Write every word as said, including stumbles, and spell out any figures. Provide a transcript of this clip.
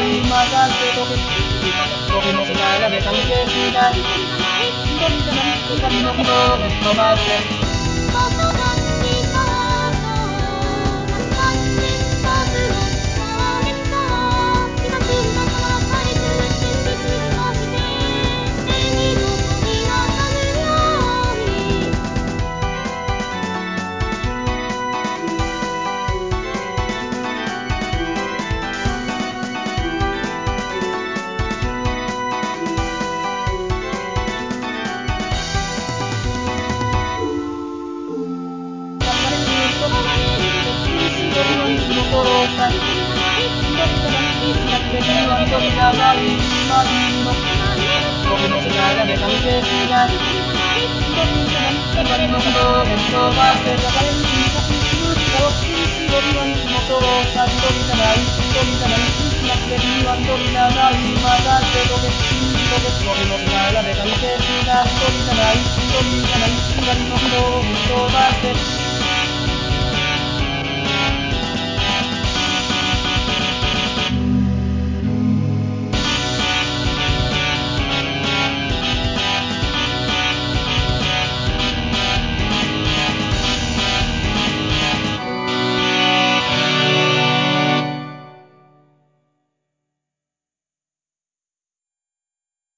い混ざって溶け僕の力で関係しない一人じゃない光の紐で飛ばせ緑がない今いいの僕の力で関係しない緑じゃない光の紐で飛ばせ流れる君が無知が起きる緑はいつもそうさ緑じゃない緑じゃないなくて君は緑がない混ざって溶け溶け僕の力で関係しない緑じゃない緑じゃない光の紐で飛ばせ